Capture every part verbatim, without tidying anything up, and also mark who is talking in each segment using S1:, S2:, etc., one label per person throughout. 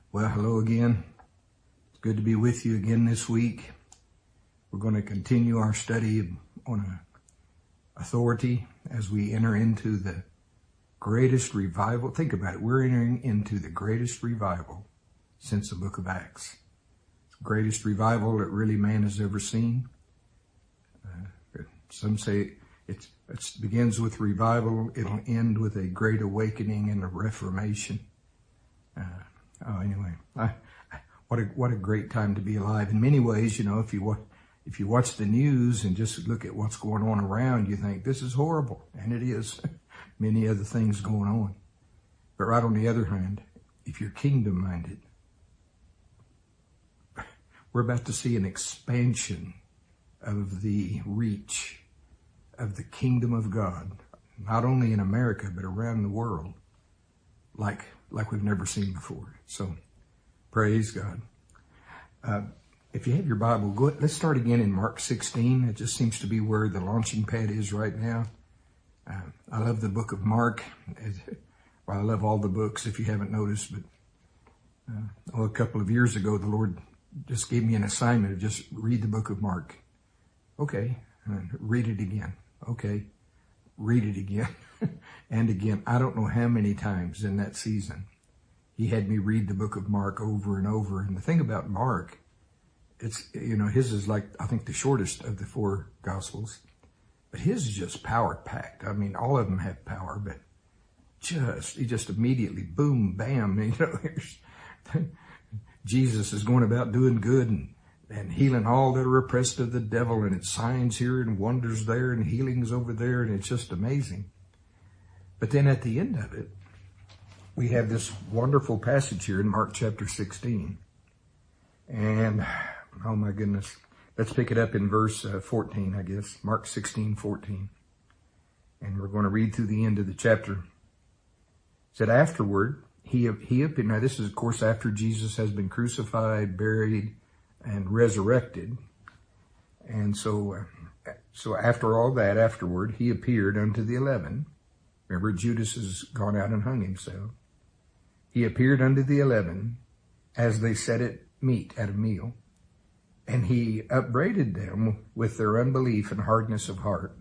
S1: Well, hello again. It's good to be with you again this week. We're going to continue our study on authority as we enter into the greatest revival. Think about it. We're entering into the greatest revival since the book of Acts. It's the greatest revival that really man has ever seen. Uh, some say it's, it begins with revival. It'll end with a great awakening and a reformation. Uh, Oh, anyway, I, what a what a great time to be alive. In many ways, you know, if you watch, if you watch the news and just look at what's going on around, you think this is horrible, and it is. Many other things going on, but right on the other hand, if you're kingdom-minded, we're about to see an expansion of the reach of the kingdom of God, not only in America but around the world, like. like we've never seen before. So, praise God. Uh, if you have your Bible, go, let's start again in Mark sixteen. It just seems to be where the launching pad is right now. Uh, I love the book of Mark. It, well, I love all the books, if you haven't noticed. But uh, oh, a couple of years ago, the Lord just gave me an assignment of just read the book of Mark. Okay. And read it again. Okay. Read it again. And again, I don't know how many times in that season he had me read the book of Mark over and over. And the thing about Mark, it's, you know, his is like, I think, the shortest of the four Gospels. But his is just power-packed. I mean, all of them have power, but just, he just immediately, boom, bam, you know, Jesus is going about doing good and, and healing all that are oppressed of the devil, and it's signs here and wonders there and healings over there, and it's just amazing. But then at the end of it, we have this wonderful passage here in Mark chapter sixteen. And, oh my goodness, let's pick it up in verse uh, fourteen, I guess. Mark sixteen, fourteen. And we're going to read through the end of the chapter. It said, afterward, he, he appeared. Now this is, of course, after Jesus has been crucified, buried, and resurrected. And so, uh, so after all that, afterward, he appeared unto the eleven. Remember, Judas has gone out and hung himself. He appeared unto the eleven as they sat at meat at a meal, and he upbraided them with their unbelief and hardness of heart,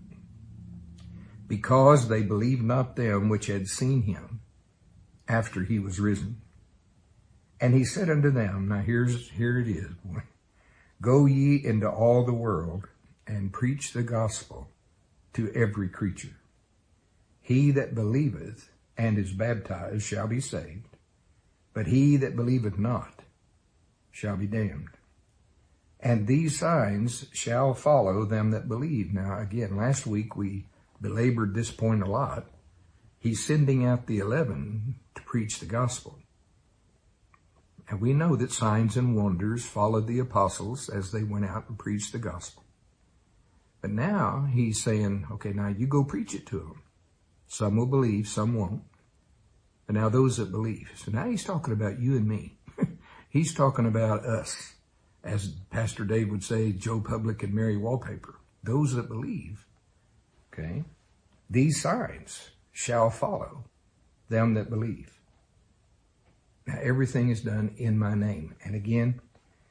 S1: because they believed not them which had seen him after he was risen. And he said unto them, now here's here it is, boy. Go ye into all the world and preach the gospel to every creature. He that believeth and is baptized shall be saved, but he that believeth not shall be damned. And these signs shall follow them that believe. Now again, last week we belabored this point a lot. He's sending out the eleven to preach the gospel. And we know that signs and wonders followed the apostles as they went out and preached the gospel. But now he's saying, okay, now you go preach it to them. Some will believe, some won't. But now those that believe. So now he's talking about you and me. He's talking about us. As Pastor Dave would say, Joe Public and Mary Wallpaper. Those that believe. Okay. These signs shall follow them that believe. Now everything is done in my name. And again,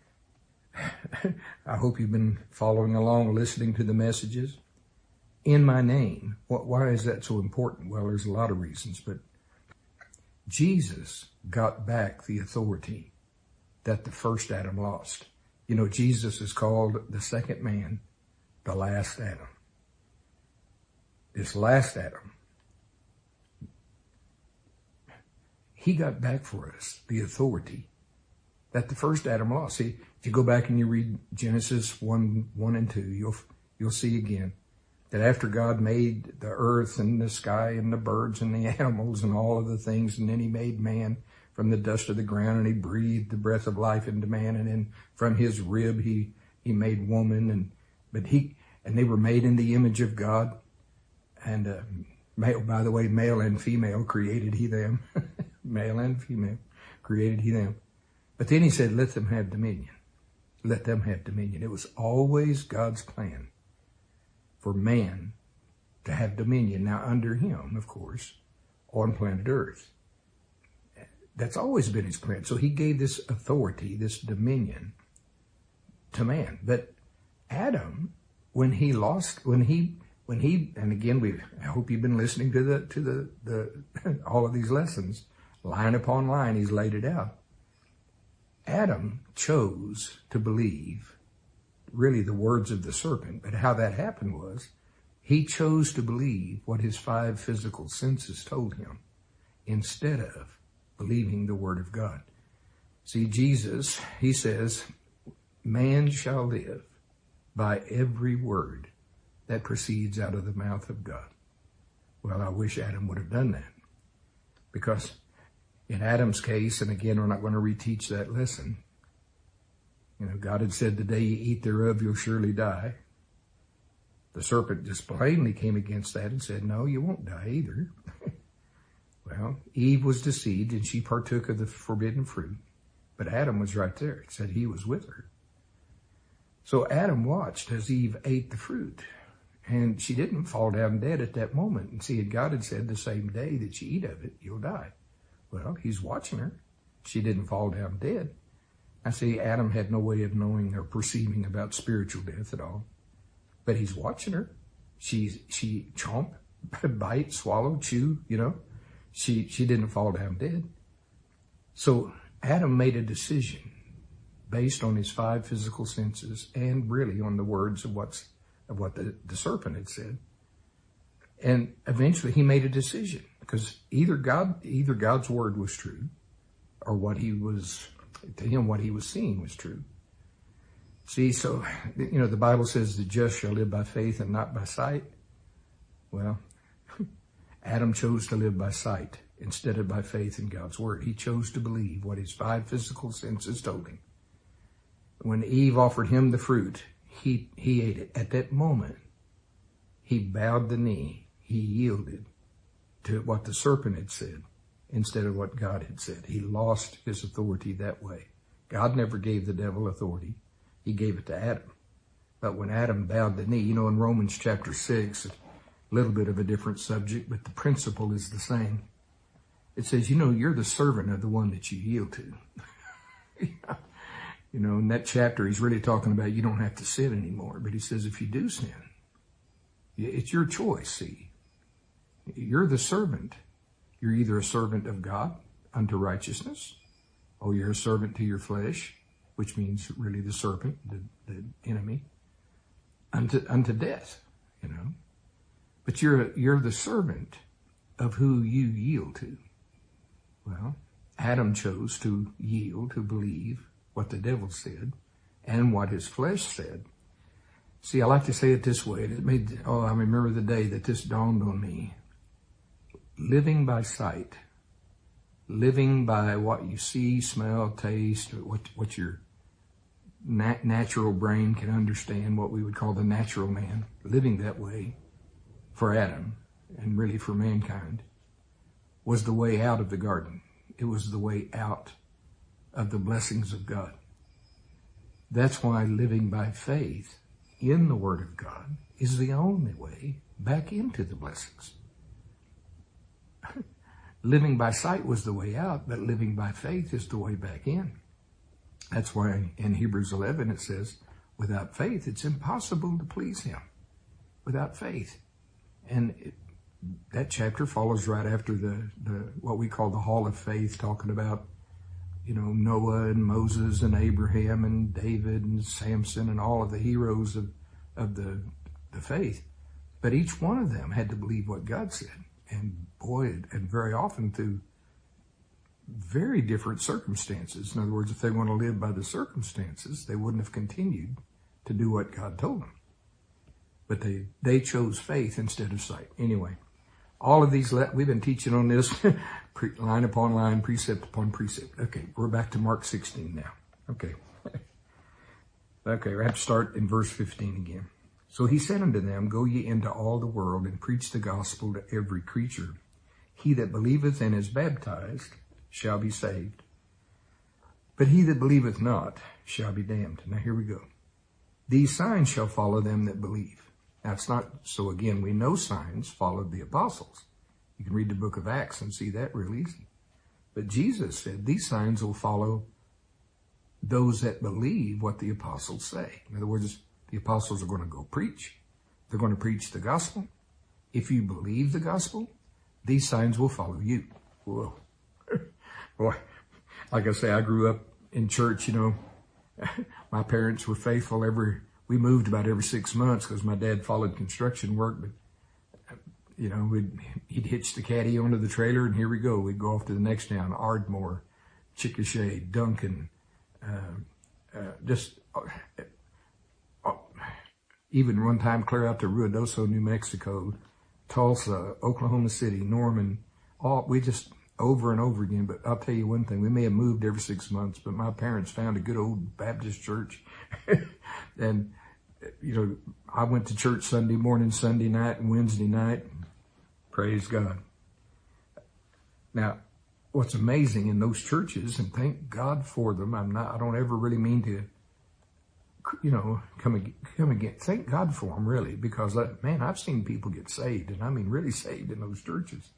S1: I hope you've been following along, listening to the messages. In my name. Why is that so important? Well, there's a lot of reasons, but Jesus got back the authority that the first Adam lost. You know, Jesus is called the second man, the last Adam. This last Adam, he got back for us the authority that the first Adam lost. See, if you go back and you read Genesis one, one and two, you'll, you'll see again that after God made the earth and the sky and the birds and the animals and all of the things, and then he made man from the dust of the ground, and he breathed the breath of life into man, and then from his rib he, he made woman, and, but he, and they were made in the image of God. And, uh, male, by the way, male and female created he them. Male and female created he them. But then he said, let them have dominion. Let them have dominion. It was always God's plan for man to have dominion. Now under him, of course, on planet Earth. that's always been his plan. So he gave this authority, this dominion to man. But Adam, when he lost, when he, when he, and again, we, I hope you've been listening to the, to the, the, all of these lessons, line upon line, he's laid it out. Adam chose to believe really the words of the serpent, but how that happened was he chose to believe what his five physical senses told him instead of believing the word of God. See, Jesus, he says, man shall live by every word that proceeds out of the mouth of God. Well, I wish Adam would have done that, because in Adam's case, and again, we're not going to reteach that lesson, you know, God had said, the day you eat thereof, you'll surely die. The serpent just plainly came against that and said, no, you won't die either. Well, Eve was deceived and she partook of the forbidden fruit, but Adam was right there. It said he was with her. So Adam watched as Eve ate the fruit, and she didn't fall down dead at that moment. And see, God had said the same day that you eat of it, you'll die. Well, he's watching her. She didn't fall down dead. I see Adam had no way of knowing or perceiving about spiritual death at all. But he's watching her. She, she chomp, bite, swallow, chew, you know. She, she didn't fall down dead. So Adam made a decision based on his five physical senses and really on the words of what's, of what the, the serpent had said. And eventually he made a decision, because either God, either God's word was true, or what he was, to him, what he was seeing was true. See, so, you know, the Bible says the just shall live by faith and not by sight. Well, Adam chose to live by sight instead of by faith in God's word. He chose to believe what his five physical senses told him. When Eve offered him the fruit, he, he ate it. At that moment, he bowed the knee. He yielded to what the serpent had said instead of what God had said. He lost his authority that way. God never gave the devil authority. He gave it to Adam. But when Adam bowed the knee, you know, in Romans chapter six, a little bit of a different subject, but the principle is the same. It says, you know, you're the servant of the one that you yield to. You know, in that chapter, he's really talking about you don't have to sin anymore. But he says, if you do sin, it's your choice, see. You're the servant. You're either a servant of God unto righteousness, or you're a servant to your flesh, which means really the serpent, the, the enemy, unto, unto death, you know. But you're, you're the servant of who you yield to. Well, Adam chose to yield, to believe what the devil said and what his flesh said. See, I like to say it this way. It made, oh, I remember the day that this dawned on me. Living by sight, living by what you see, smell, taste, what, what your nat- natural brain can understand, what we would call the natural man, living that way for Adam and really for mankind was the way out of the garden. It was the way out of the blessings of God. That's why living by faith in the Word of God is the only way back into the blessings. Living by sight was the way out, but living by faith is the way back in. That's why in Hebrews eleven it says, without faith, it's impossible to please him. Without faith. And it, that chapter follows right after the, the what we call the Hall of Faith, talking about, you know, Noah and Moses and Abraham and David and Samson and all of the heroes of, of the, the faith. But each one of them had to believe what God said. And boy, and very often through very different circumstances. In other words, if they want to live by the circumstances, they wouldn't have continued to do what God told them. But they, they chose faith instead of sight. Anyway, all of these, le- we've been teaching on this pre- line upon line, precept upon precept. Okay, we're back to Mark sixteen now. Okay. Okay, we have to start in verse fifteen again. So he said unto them, go ye into all the world and preach the gospel to every creature. He that believeth and is baptized shall be saved, but he that believeth not shall be damned. Now here we go. These signs shall follow them that believe. Now it's not, so again, we know signs followed the apostles. You can read the book of Acts and see that real easy. But Jesus said, these signs will follow those that believe what the apostles say. In other words, the apostles are going to go preach. They're going to preach the gospel. If you believe the gospel, these signs will follow you. Whoa. Boy, like I say, I grew up in church, you know. My parents were faithful every, we moved about every six months because my dad followed construction work. But, you know, we'd, he'd hitch the caddy onto the trailer and here we go. We'd go off to the next town, Ardmore, Chickasha, Duncan, uh, uh, just, uh, uh, even one time clear out to Ruidoso, New Mexico, Tulsa, Oklahoma City, Norman, all, we just, over and over again. But I'll tell you one thing, we may have moved every six months, but my parents found a good old Baptist church. And, you know, I went to church Sunday morning, Sunday night, and Wednesday night. Praise God. Now, what's amazing in those churches, and thank God for them, I'm not, I don't ever really mean to, you know, come again, come again. Thank God for them, really, because, man, I've seen people get saved, and I mean really saved in those churches.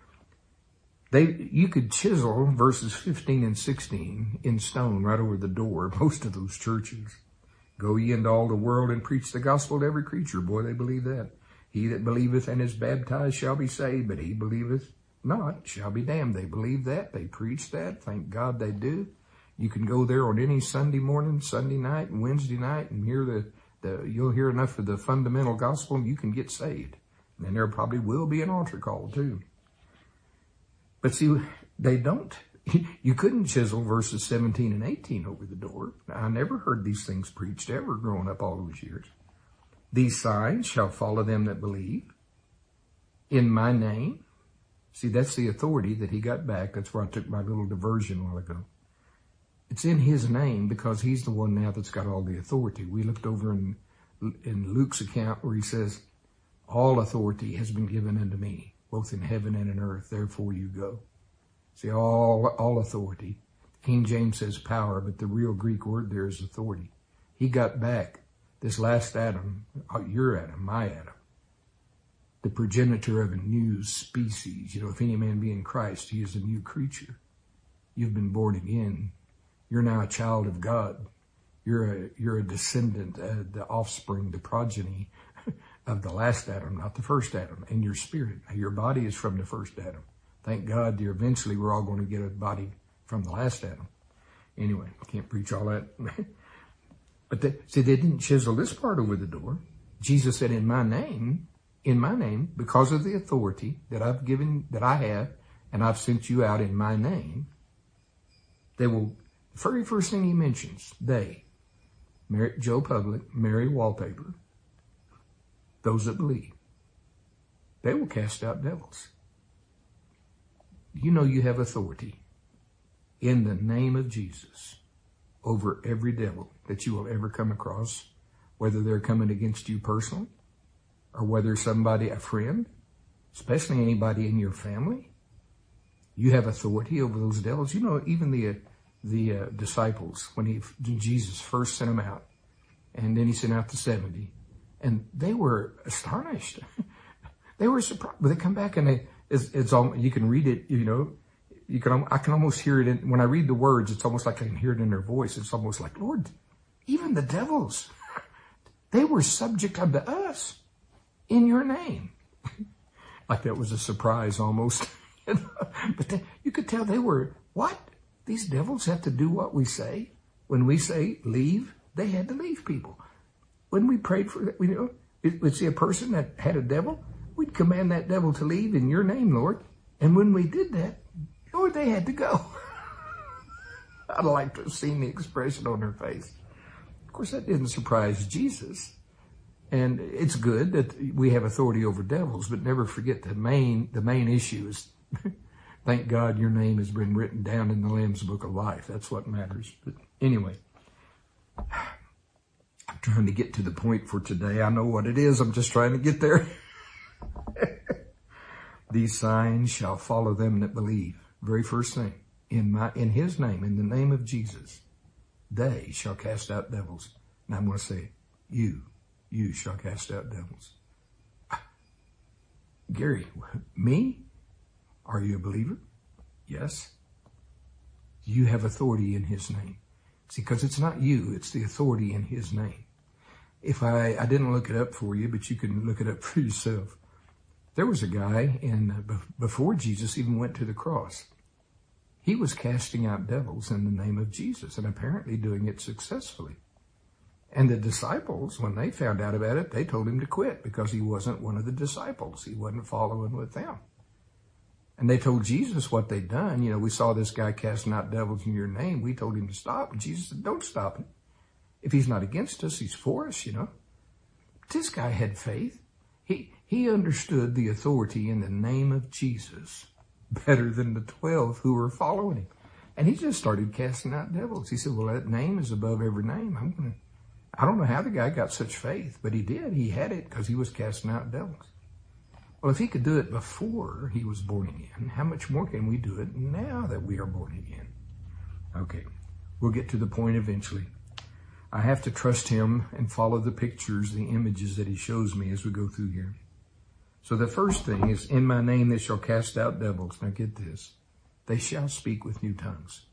S1: They, you could chisel verses fifteen and sixteen in stone right over the door of most of those churches. Go ye into all the world and preach the gospel to every creature. Boy, they believe that. He that believeth and is baptized shall be saved, but he believeth not shall be damned. They believe that. They preach that. Thank God they do. You can go there on any Sunday morning, Sunday night, and Wednesday night and hear the, the you'll hear enough of the fundamental gospel and you can get saved. And there probably will be an altar call too. But see, they don't. You couldn't chisel verses seventeen and eighteen over the door. I never heard these things preached ever growing up all those years. These signs shall follow them that believe in my name. See, that's the authority that he got back. That's where I took my little diversion a while ago. It's in his name because he's the one now that's got all the authority. We looked over in, in Luke's account where he says, all authority has been given unto me, both in heaven and in earth, therefore you go. See, all, all authority. King James says power, but the real Greek word there is authority. He got back this last Adam, your Adam, my Adam, the progenitor of a new species. You know, if any man be in Christ, he is a new creature. You've been born again. You're now a child of God. You're a, you're a descendant, uh, the offspring, the progeny of the last Adam, not the first Adam, and your spirit. Your body is from the first Adam. Thank God, dear, eventually we're all going to get a body from the last Adam. Anyway, can't preach all that. But they, see, they didn't chisel this part over the door. Jesus said, in my name, in my name, because of the authority that I've given, that I have, and I've sent you out in my name, they will, the very first thing he mentions, they, Mary, Joe Public, Mary Wallpaper, those that believe, they will cast out devils. You know you have authority in the name of Jesus over every devil that you will ever come across, whether they're coming against you personally or whether somebody, a friend, especially anybody in your family. You have authority over those devils. You know, even the uh, the uh, disciples, when he Jesus first sent them out, and then he sent out the seventy, and they were astonished. They were surprised. But they come back and they, it's, it's all, you can read it, you know, you can, I can almost hear it in, when I read the words, it's almost like I can hear it in their voice. It's almost like, Lord, even the devils, they were subject unto us in your name. Like that was a surprise almost. But they, you could tell they were, what? These devils have to do what we say. When we say leave, they had to leave people. When we prayed for, you know, we'd see a person that had a devil, we'd command that devil to leave in your name, Lord. And when we did that, Lord, they had to go. I'd like to have seen the expression on their face. Of course, that didn't surprise Jesus. And it's good that we have authority over devils, but never forget the main, the main issue is, thank God your name has been written down in the Lamb's Book of Life. That's what matters. But anyway, I'm trying to get to the point for today. I know what it is. I'm just trying to get there. These signs shall follow them that believe. Very first thing, in my, in his name, in the name of Jesus, they shall cast out devils. And I'm going to say, you, you shall cast out devils. Gary, me? Are you a believer? Yes. You have authority in his name. See, because it's not you, it's the authority in his name. If I, I didn't look it up for you, but you can look it up for yourself. There was a guy in, before Jesus even went to the cross. He was casting out devils in the name of Jesus and apparently doing it successfully. And the disciples, when they found out about it, they told him to quit because he wasn't one of the disciples. He wasn't following with them. And they told Jesus what they'd done. You know, we saw this guy casting out devils in your name. We told him to stop. And Jesus said, don't stop him. If he's not against us, he's for us, you know. But this guy had faith. He, he understood the authority in the name of Jesus better than the twelve who were following him. And he just started casting out devils. He said, well, that name is above every name. I'm going to, I don't know how the guy got such faith, but he did. He had it because he was casting out devils. Well, if he could do it before he was born again, how much more can we do it now that we are born again? Okay, we'll get to the point eventually. I have to trust him and follow the pictures, the images that he shows me as we go through here. So the first thing is, in my name they shall cast out devils. Now get this. They shall speak with new tongues.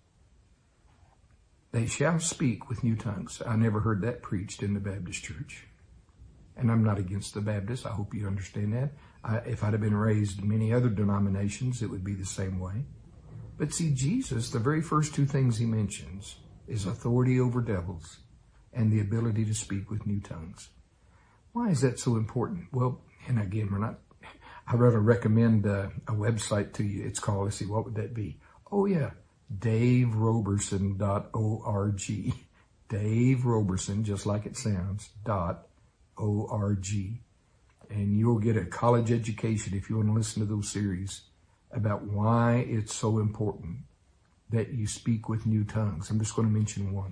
S1: They shall speak with new tongues. I never heard that preached in the Baptist church. And I'm not against the Baptists. I hope you understand that. I, if I'd have been raised in many other denominations, it would be the same way. But see, Jesus, the very first two things he mentions is authority over devils and the ability to speak with new tongues. Why is that so important? Well, and again, we're not, I rather recommend uh, a website to you. It's called, let's see, what would that be? Oh yeah, dave roberson dot org. Dave Roberson, just like it sounds, dot O R G. And you'll get a college education if you want to listen to those series about why it's so important that you speak with new tongues. I'm just going to mention one.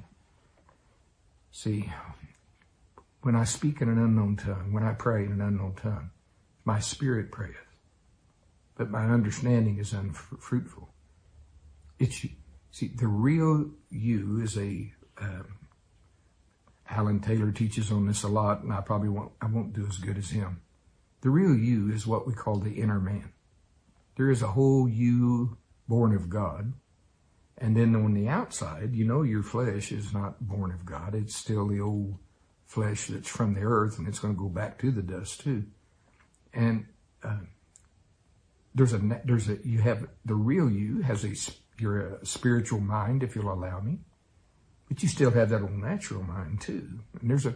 S1: See, when I speak in an unknown tongue, when I pray in an unknown tongue, my spirit prayeth, but my understanding is unfruitful. It's, see, the real you is a, um, Alan Taylor teaches on this a lot, and I probably won't, I won't do as good as him. The real you is what we call the inner man. There is a whole you born of God. And then on the outside, you know your flesh is not born of God. It's still the old flesh that's from the earth, and it's going to go back to the dust too. And uh, there's a, there's a, you have, the real you has a, you're a spiritual mind, if you'll allow me. But you still have that old natural mind too. And there's a,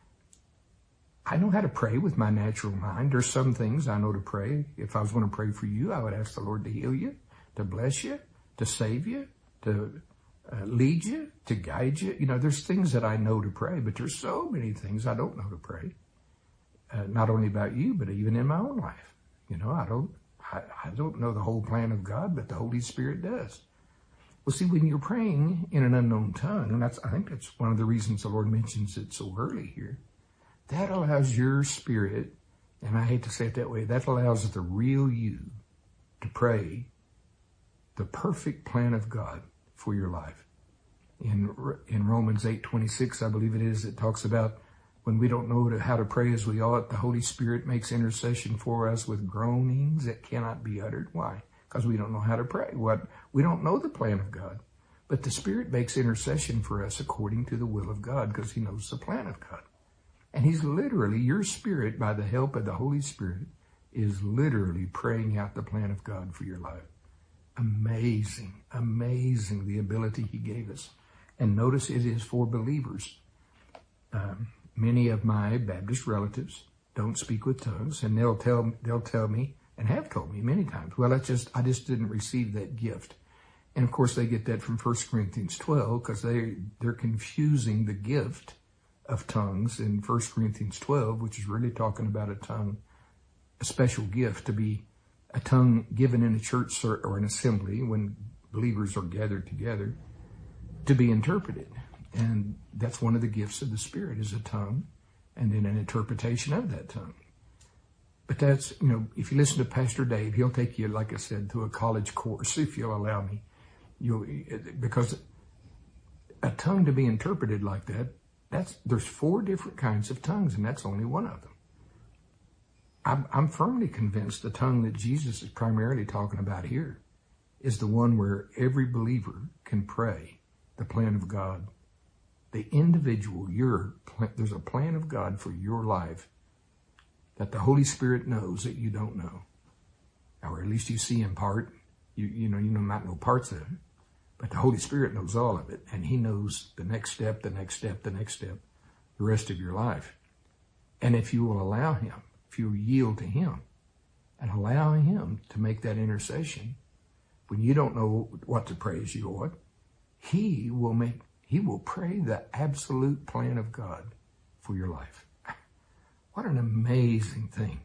S1: I know how to pray with my natural mind. There's some things I know to pray. If I was going to pray for you, I would ask the Lord to heal you, to bless you, to save you, to uh, lead you, to guide you. You know, there's things that I know to pray, but there's so many things I don't know to pray. Uh, not only about you, but even in my own life. You know, I don't, I, I don't know the whole plan of God, but the Holy Spirit does. Well, see, when you're praying in an unknown tongue, and that's, I think that's one of the reasons the Lord mentions it so early here, that allows your spirit, and I hate to say it that way, that allows the real you to pray the perfect plan of God for your life. In in Romans eight twenty-six, I believe it is, it talks about when we don't know how to pray as we ought, the Holy Spirit makes intercession for us with groanings that cannot be uttered. Why? Because we don't know how to pray. What we don't know the plan of God. But the Spirit makes intercession for us according to the will of God, because he knows the plan of God. And he's literally, your spirit, by the help of the Holy Spirit, is literally praying out the plan of God for your life. Amazing, amazing the ability he gave us. And notice it is for believers. Um, many of my Baptist relatives don't speak with tongues, and they'll tell they'll tell me, and have told me many times, well, that's just I just didn't receive that gift. And of course, they get that from First Corinthians twelve, because they they're confusing the gift of tongues in First Corinthians twelve, which is really talking about a tongue, a special gift to be a tongue given in a church or an assembly when believers are gathered together to be interpreted. And that's one of the gifts of the Spirit, is a tongue, and then an interpretation of that tongue. But that's, you know, if you listen to Pastor Dave, he'll take you, like I said, to a college course, if you'll allow me. You'll, because a tongue to be interpreted like that, that's, there's four different kinds of tongues, and that's only one of them. I'm, I'm firmly convinced the tongue that Jesus is primarily talking about here is the one where every believer can pray the plan of God. The individual, your, there's a plan of God for your life that the Holy Spirit knows that you don't know. Or at least you see in part. You, you know, you might know parts of it. But the Holy Spirit knows all of it. And he knows the next step, the next step, the next step, the rest of your life. And if you will allow him, if you yield to him and allow him to make that intercession, when you don't know what to pray as you ought, he will make, he will pray the absolute plan of God for your life. What an amazing thing.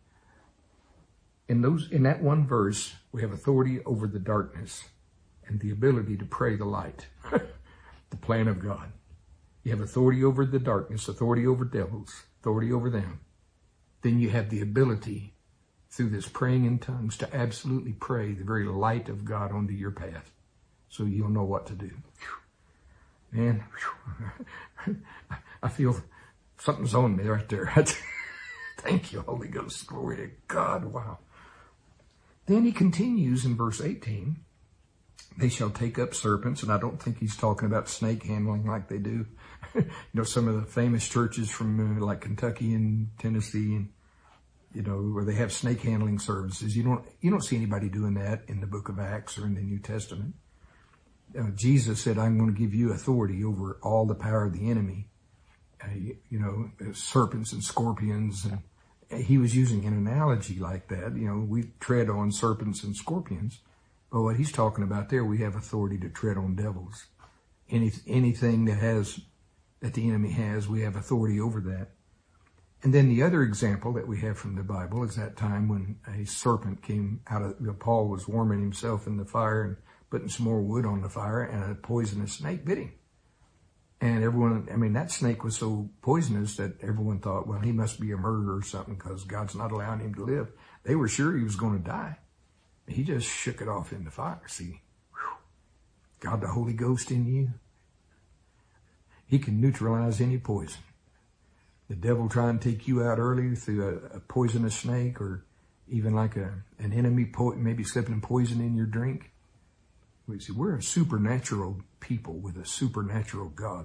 S1: In those, in that one verse, we have authority over the darkness and the ability to pray the light, the plan of God. You have authority over the darkness, authority over devils, authority over them. Then you have the ability through this praying in tongues to absolutely pray the very light of God onto your path so you'll know what to do. Whew. Man, whew. I feel something's on me right there. Thank you, Holy Ghost. Glory to God. Wow. Then he continues in verse eighteen. They shall take up serpents, and I don't think he's talking about snake handling like they do. You know, some of the famous churches from uh, like Kentucky and Tennessee, and you know, where they have snake handling services. You don't you don't see anybody doing that in the book of Acts or in the New Testament. Uh, Jesus said, "I'm going to give you authority over all the power of the enemy." Uh, you, you know, serpents and scorpions, and he was using an analogy like that. You know, we tread on serpents and scorpions. But what he's talking about there, we have authority to tread on devils. Any, anything that has, that the enemy has, we have authority over that. And then the other example that we have from the Bible is that time when a serpent came out of, you know, Paul was warming himself in the fire and putting some more wood on the fire, and a poisonous snake bit him. And everyone, I mean, that snake was so poisonous that everyone thought, well, he must be a murderer or something because God's not allowing him to live. They were sure he was going to die. He just shook it off in the fire. See, whew. God, the Holy Ghost in you, he can neutralize any poison. The devil try and take you out early through a, a poisonous snake, or even like a an enemy, po- maybe slipping poison in your drink. We see, we're a supernatural people with a supernatural God.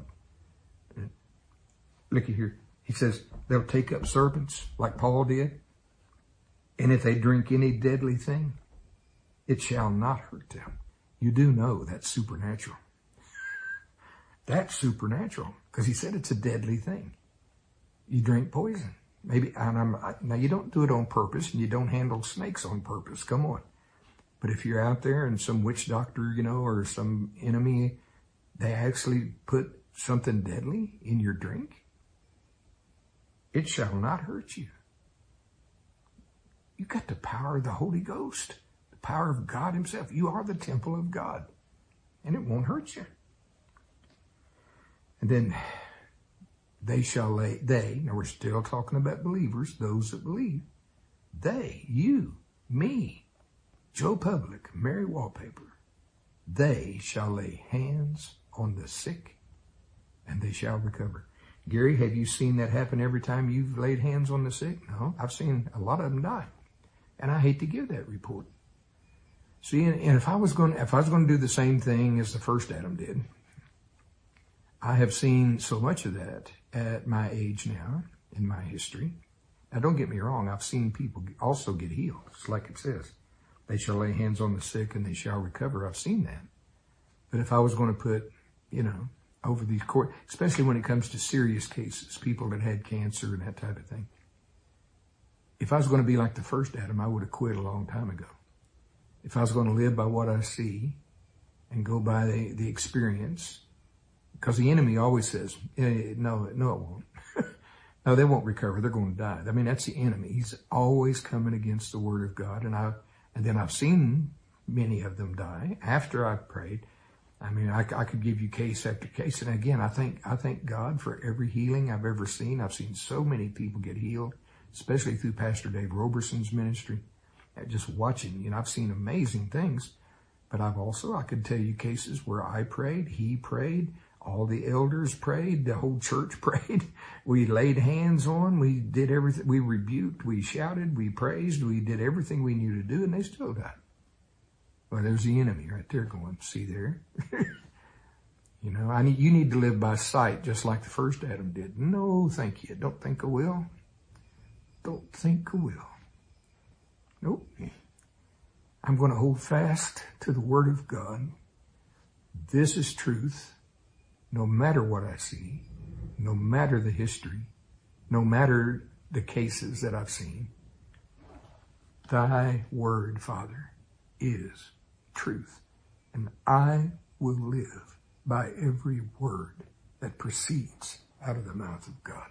S1: Look at here. He says they'll take up serpents like Paul did. And if they drink any deadly thing, it shall not hurt them. You do know that's supernatural. That's supernatural, because he said it's a deadly thing. You drink poison. Maybe, and I'm, I, now you don't do it on purpose, and you don't handle snakes on purpose. Come on. But if you're out there and some witch doctor, you know, or some enemy, they actually put something deadly in your drink, it shall not hurt you. You got the power of the Holy Ghost. Power of God himself. You are the temple of God, and it won't hurt you. And then they shall lay, they, now we're still talking about believers, those that believe, they, you, me, Joe Public, Mary Wallpaper, they shall lay hands on the sick and they shall recover. Gary, have you seen that happen every time you've laid hands on the sick? No, I've seen a lot of them die, and I hate to give that report. See, and if I was going, if I was going to do the same thing as the first Adam did, I have seen so much of that at my age now, in my history. Now, don't get me wrong. I've seen people also get healed. It's like it says, they shall lay hands on the sick and they shall recover. I've seen that. But if I was going to put, you know, over these court, especially when it comes to serious cases, people that had cancer and that type of thing. If I was going to be like the first Adam, I would have quit a long time ago. If I was going to live by what I see and go by the, the experience, because the enemy always says, eh, no, no, it won't. No, they won't recover. They're going to die. I mean, that's the enemy. He's always coming against the word of God. And I, and then I've seen many of them die after I've prayed. I mean, I, I could give you case after case. And again, I think, I thank God for every healing I've ever seen. I've seen so many people get healed, especially through Pastor Dave Roberson's ministry. Just watching, you know, I've seen amazing things, but I've also, I could tell you cases where I prayed, he prayed, all the elders prayed, the whole church prayed. We laid hands on, we did everything, we rebuked, we shouted, we praised, we did everything we knew to do, and they still died. Well, there's the enemy right there going, see there? You know, I need, you need to live by sight just like the first Adam did. No, thank you. Don't think I will. Don't think I will. Nope. I'm going to hold fast to the Word of God. This is truth, no matter what I see, no matter the history, no matter the cases that I've seen. Thy Word, Father, is truth, and I will live by every word that proceeds out of the mouth of God.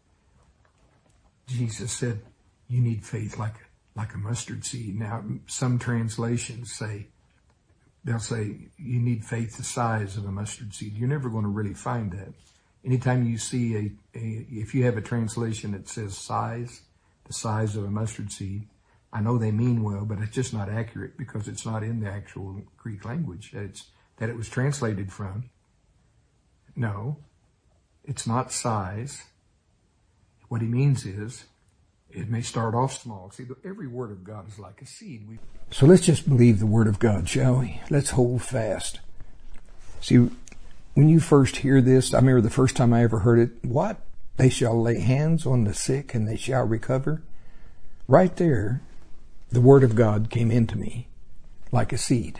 S1: Jesus said, you need faith like, like a mustard seed. Now, some translations say, they'll say, you need faith the size of a mustard seed. You're never going to really find that. Anytime you see a, a if you have a translation that says size, the size of a mustard seed, I know they mean well, but it's just not accurate because it's not in the actual Greek language. It's that it was translated from. No, it's not size. What he means is, it may start off small. See, every word of God is like a seed. We... So let's just believe the Word of God, shall we? Let's hold fast. See, when you first hear this, I remember the first time I ever heard it, what? They shall lay hands on the sick and they shall recover. Right there, the Word of God came into me like a seed.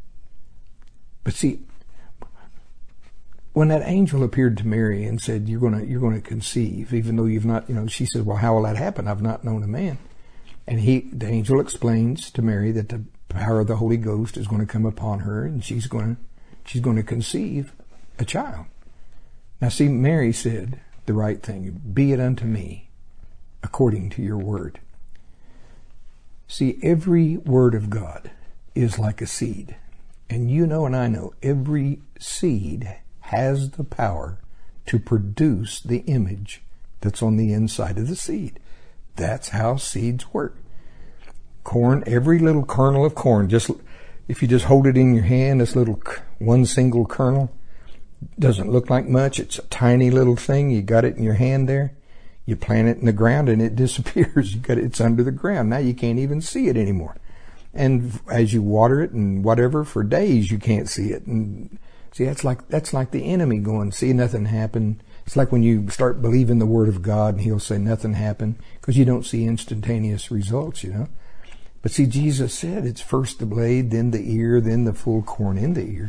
S1: But see, when that angel appeared to Mary and said, you're going to, you're going to conceive, even though you've not, you know, she said, well, how will that happen? I've not known a man. And he, the angel explains to Mary that the power of the Holy Ghost is going to come upon her and she's going to, she's going to conceive a child. Now see, Mary said the right thing. Be it unto me according to your word. See, every word of God is like a seed. And you know and I know every seed has the power to produce the image that's on the inside of the seed. That's how seeds work. Corn, every little kernel of corn, just if you just hold it in your hand, this little one single kernel, doesn't look like much. It's a tiny little thing. You got it in your hand there. You plant it in the ground and it disappears. You got it, it's under the ground. Now you can't even see it anymore. And as you water it and whatever for days, you can't see it. And see, that's like, that's like the enemy going, see nothing happen. It's like when you start believing the Word of God and he'll say nothing happened because you don't see instantaneous results, you know. But see, Jesus said it's first the blade, then the ear, then the full corn in the ear.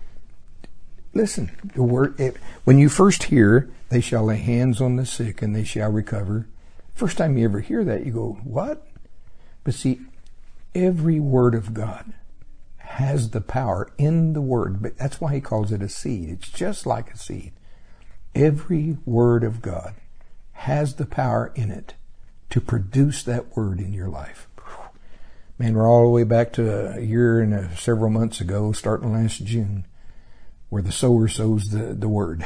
S1: Listen, the word, it, when you first hear, they shall lay hands on the sick and they shall recover. First time you ever hear that, you go, what? But see, every word of God has the power in the word, but that's why he calls it a seed. It's just like a seed. Every word of God has the power in it to produce that word in your life. Man, we're all the way back to a year and a, several months ago, starting last June, where the sower sows the, the word.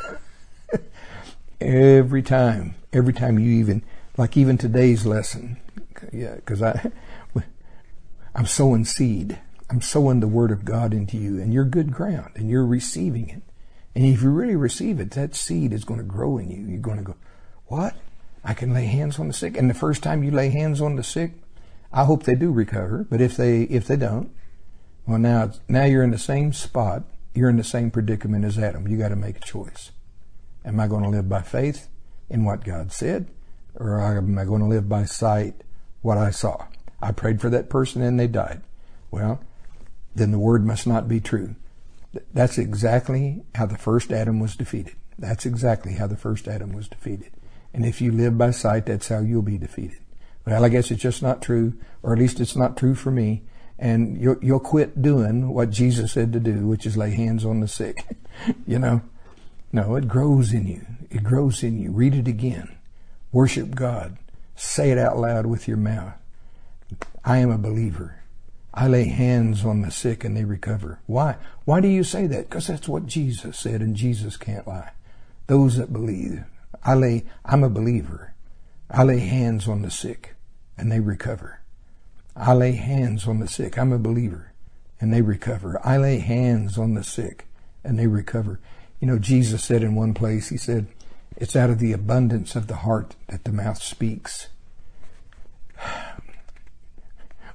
S1: Every time, every time you even, like even today's lesson, yeah, because I, I'm sowing seed. I'm sowing the Word of God into you, and you're good ground, and you're receiving it. And if you really receive it, that seed is going to grow in you. You're going to go, what? I can lay hands on the sick? And the first time you lay hands on the sick, I hope they do recover. But if they if they don't, well, now now you're in the same spot. You're in the same predicament as Adam. You got to make a choice. Am I going to live by faith in what God said, or am I going to live by sight, what I saw? I prayed for that person and they died. Well, then the word must not be true. That's exactly how the first Adam was defeated. That's exactly how the first Adam was defeated. And if you live by sight, that's how you'll be defeated. Well, I guess it's just not true, or at least it's not true for me. And you'll, you'll quit doing what Jesus said to do, which is lay hands on the sick. You know? No, it grows in you. It grows in you. Read it again. Worship God. Say it out loud with your mouth. I am a believer. I lay hands on the sick and they recover. Why? Why do you say that? Because that's what Jesus said, and Jesus can't lie. Those that believe. I lay, I'm a believer. I lay hands on the sick and they recover. I lay hands on the sick. I'm a believer and they recover. I lay hands on the sick and they recover. You know, Jesus said in one place, he said, it's out of the abundance of the heart that the mouth speaks.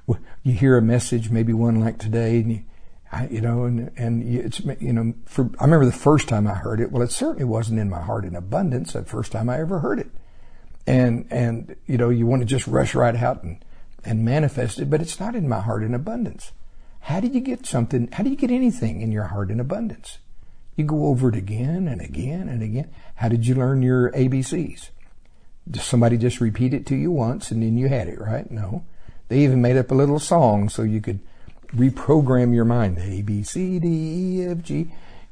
S1: you hear a message, maybe one like today, and you, I, you know, and, and you, it's, you know, for, I remember the first time I heard it. Well, it certainly wasn't in my heart in abundance the first time I ever heard it. And, and, you know, you want to just rush right out and, and manifest it, but it's not in my heart in abundance. How do you get something, how do you get anything in your heart in abundance? You go over it again and again and again. How did you learn your A B Cs? Does somebody just repeat it to you once and then you had it, right? No. They even made up a little song so you could reprogram your mind. A, B, C, D, E, F, G.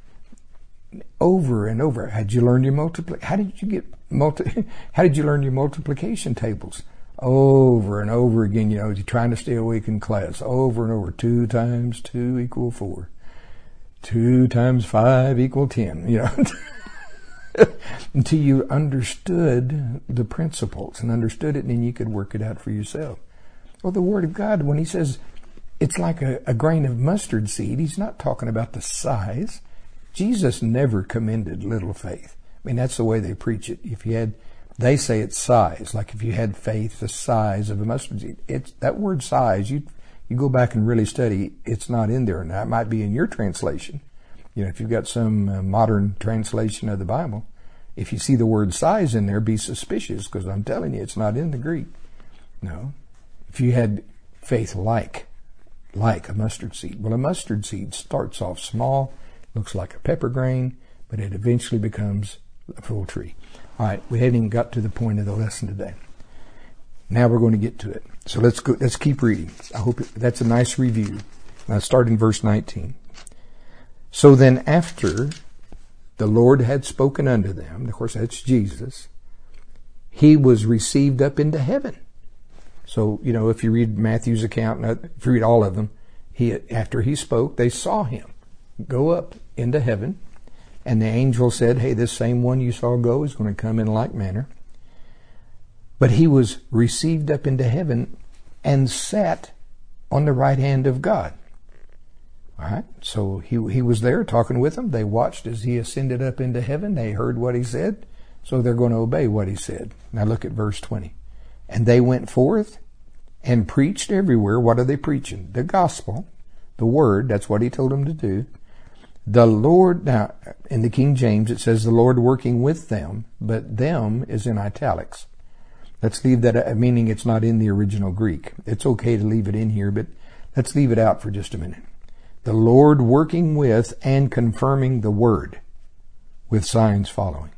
S1: Over and over. Had you learned your multiply? How did you get multi? How did you learn your multiplication tables? Over and over again. You know, you're trying to stay awake in class. Over and over. Two times two equal four. Two times five equal ten. You know, until you understood the principles and understood it, and then you could work it out for yourself. Well, the Word of God, when He says it's like a, a grain of mustard seed, He's not talking about the size. Jesus never commended little faith. I mean, that's the way they preach it. If you had, they say it's size, like if you had faith the size of a mustard seed. It's that word size, you you go back and really study, it's not in there. Now, it might be in your translation. You know, if you've got some uh, modern translation of the Bible, if you see the word size in there, be suspicious, because I'm telling you, it's not in the Greek. No. If you had faith like, like a mustard seed. Well, a mustard seed starts off small, looks like a pepper grain, but it eventually becomes a full tree. All right, we haven't even got to the point of the lesson today. Now we're going to get to it. So let's go. Let's keep reading. I hope it, that's a nice review. Now start in verse nineteen. So then, after the Lord had spoken unto them, of course that's Jesus, He was received up into heaven. So, you know, if you read Matthew's account, if you read all of them, he after He spoke, they saw Him go up into heaven. And the angel said, hey, this same one you saw go is going to come in like manner. But He was received up into heaven and sat on the right hand of God. All right. So he, he was there talking with them. They watched as He ascended up into heaven. They heard what He said. So they're going to obey what He said. Now look at verse twenty. And they went forth and preached everywhere. What are they preaching? The gospel, the word. That's what He told them to do. The Lord, now in the King James it says the Lord working with them, but them is in italics. Let's leave that, meaning it's not in the original Greek. It's okay to leave it in here, but let's leave it out for just a minute. The Lord working with and confirming the word with signs following.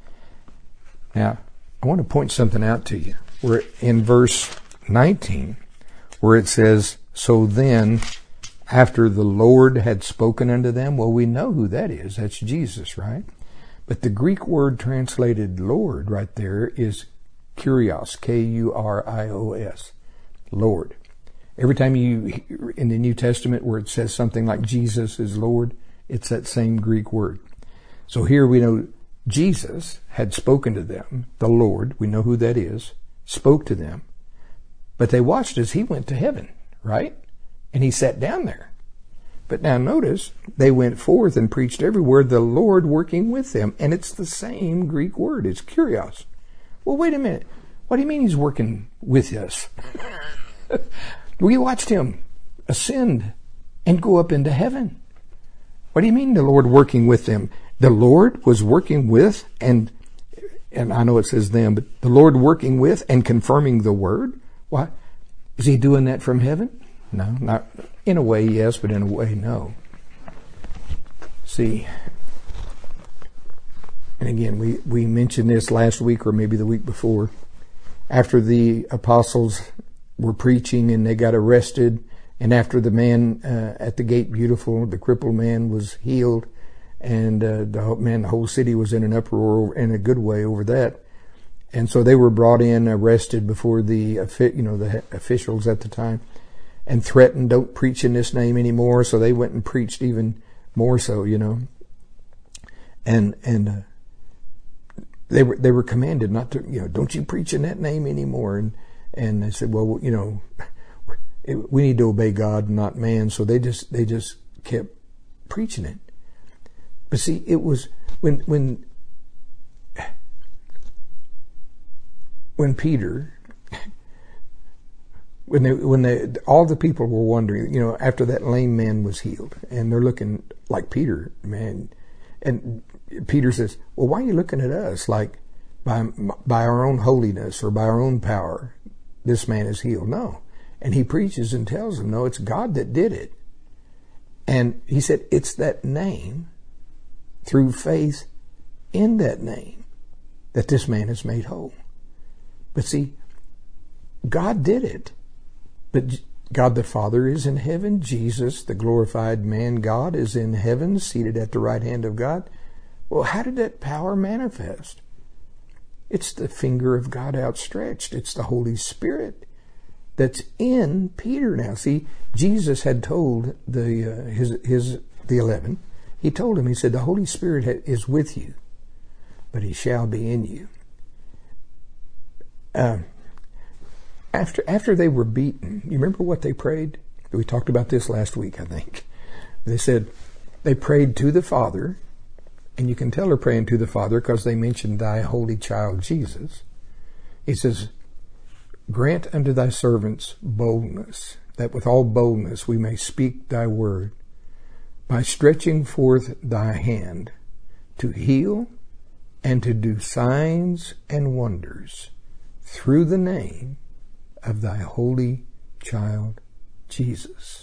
S1: Now, I want to point something out to you. We're in verse nineteen, where it says, so then, after the Lord had spoken unto them, well, we know who that is. That's Jesus, right? But the Greek word translated Lord right there is kurios, K U R I O S, Lord. Every time you, in the New Testament where it says something like Jesus is Lord, it's that same Greek word. So here we know Jesus had spoken to them, the Lord, we know who that is, spoke to them, but they watched as He went to heaven, right? And He sat down there. But now notice, they went forth and preached everywhere, the Lord working with them. And it's the same Greek word. It's kurios. Well, wait a minute. What do you mean He's working with us? We watched Him ascend and go up into heaven. What do you mean the Lord working with them? The Lord was working with, and and I know it says them, but the Lord working with and confirming the word? What? Is He doing that from heaven? No, not in a way, yes, but in a way, no. See, and again, we, we mentioned this last week or maybe the week before. After the apostles were preaching and they got arrested, and after the man uh, at the gate beautiful, the crippled man, was healed, and uh, the whole, man, the whole city was in an uproar in a good way over that. And so they were brought in, arrested before the you know the officials at the time, and threatened, don't preach in this name anymore. So they went and preached even more so, you know. And and uh, they were they were commanded not to, you know, don't you preach in that name anymore. And and they said, well, you know, we need to obey God, not man. So they just they just kept preaching it. But see, it was when when when Peter when they, when they, all the people were wondering, you know, after that lame man was healed, and they're looking like Peter, man, and Peter says, well, why are you looking at us like by, by our own holiness or by our own power, this man is healed? No. And he preaches and tells them, no, it's God that did it. And he said, it's that name, through faith in that name, that this man is made whole. But see, God did it. But God the Father is in heaven. Jesus, the glorified man God, is in heaven, seated at the right hand of God. Well, how did that power manifest? It's the finger of God outstretched. It's the Holy Spirit that's in Peter now. See, Jesus had told the uh, his his the eleven. He told him, he said, the Holy Spirit is with you, but he shall be in you. Uh, after after they were beaten, you remember what they prayed? We talked about this last week, I think. They said they prayed to the Father. And you can tell they're praying to the Father because they mentioned thy holy child, Jesus. He says, grant unto thy servants boldness, that with all boldness we may speak thy word, by stretching forth thy hand to heal and to do signs and wonders through the name of thy holy child, Jesus.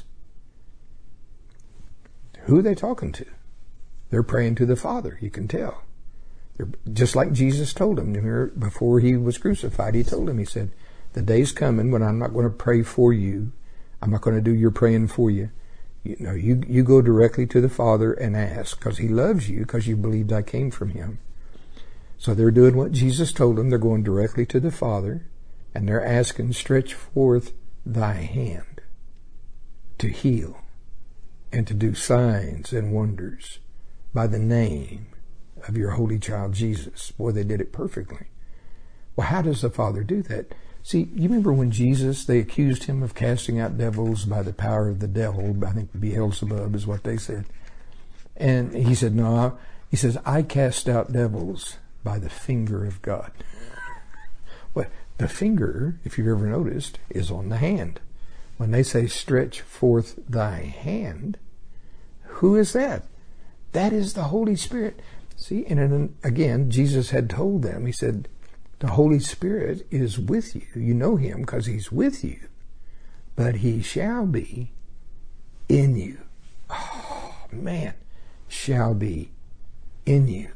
S1: Who are they talking to? They're praying to the Father, you can tell. They're just like Jesus told them before he was crucified. He told them, he said, the day's coming when I'm not going to pray for you. I'm not going to do your praying for you. You know, you, you go directly to the Father and ask, because he loves you, because you believed I came from him. So they're doing what Jesus told them. They're going directly to the Father, and they're asking, stretch forth thy hand to heal and to do signs and wonders by the name of your holy child, Jesus. Boy, they did it perfectly. Well, how does the Father do that? See, you remember when Jesus, they accused him of casting out devils by the power of the devil. I think Beelzebub is what they said. And he said, no, he says, I cast out devils by the finger of God. Well, the finger, if you've ever noticed, is on the hand. When they say stretch forth thy hand, who is that? That is the Holy Spirit. See, and then again, Jesus had told them, he said, the Holy Spirit is with you. You know him because he's with you, but he shall be in you. Oh, man, shall be in you.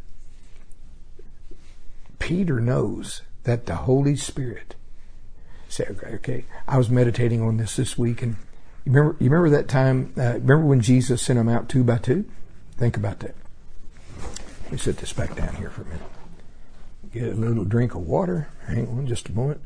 S1: Peter knows that the Holy Spirit, say, okay, okay, I was meditating on this this week, and you remember, you remember that time, uh, remember when Jesus sent them out two by two? Think about that. Let me set this back down here for a minute. Get a little drink of water. Hang on just a moment.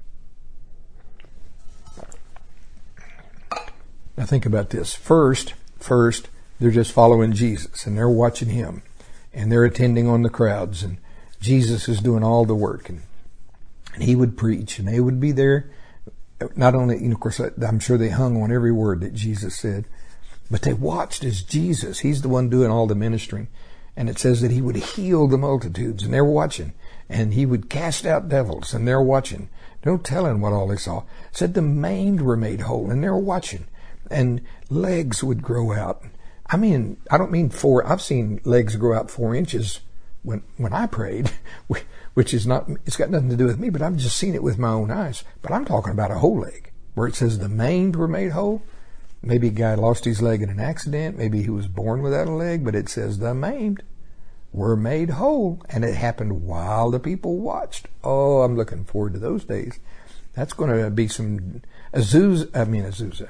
S1: Now think about this. First, first, they're just following Jesus, and they're watching him, and they're attending on the crowds, and Jesus is doing all the work, and, and he would preach, and they would be there. Not only, you know, of course, I'm sure they hung on every word that Jesus said, but they watched as Jesus, he's the one doing all the ministering. And it says that he would heal the multitudes, and they're watching. And he would cast out devils, and they're watching. No telling what all they saw. It said the maimed were made whole, and they're watching. And legs would grow out. I mean, I don't mean four. I've seen legs grow out four inches when when I prayed, which is not, it's got nothing to do with me, but I've just seen it with my own eyes. But I'm talking about a whole leg, where it says the maimed were made whole. Maybe a guy lost his leg in an accident. Maybe he was born without a leg, but it says the maimed were made whole. And it happened while the people watched. Oh, I'm looking forward to those days. That's going to be some, Azusa, I mean Azusa.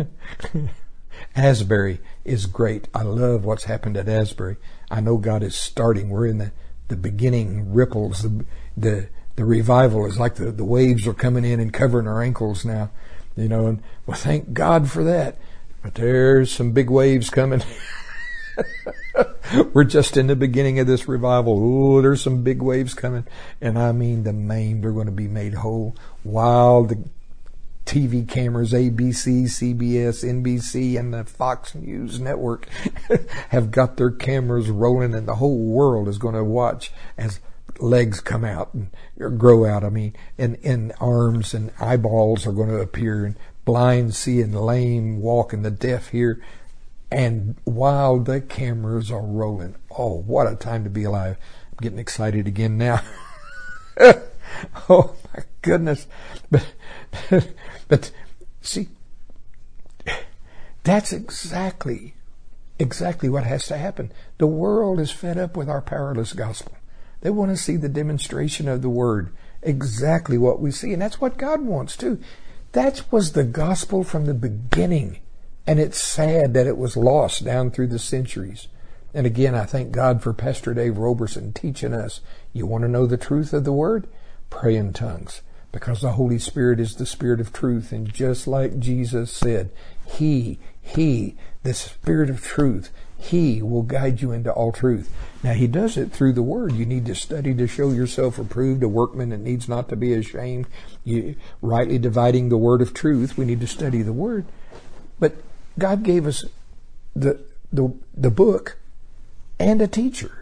S1: Asbury is great. I love what's happened at Asbury. I know God is starting. We're in the, the beginning ripples. The, the, the revival is like the, the waves are coming in and covering our ankles now. You know, and well, thank God for that. But there's some big waves coming. We're just in the beginning of this revival. Oh, there's some big waves coming. And I mean, the maimed are going to be made whole while the T V cameras, A B C, C B S, N B C, and the Fox News Network have got their cameras rolling, and the whole world is going to watch as legs come out and grow out. I mean, and, and arms and eyeballs are going to appear, and blind see and lame walk and the deaf hear. And while the cameras are rolling, oh, what a time to be alive. I'm getting excited again now. Oh my goodness. But, but see, that's exactly, exactly what has to happen. The world is fed up with our powerless gospel. They want to see the demonstration of the word, exactly what we see. And that's what God wants too. That was the gospel from the beginning. And it's sad that it was lost down through the centuries. And again, I thank God for Pastor Dave Roberson teaching us, you want to know the truth of the word? Pray in tongues. Because the Holy Spirit is the Spirit of truth. And just like Jesus said, He, He, the Spirit of truth, He will guide you into all truth. Now, He does it through the Word. You need to study to show yourself approved, a workman that needs not to be ashamed. You, rightly dividing the Word of truth, we need to study the Word. But God gave us the the the book and a teacher.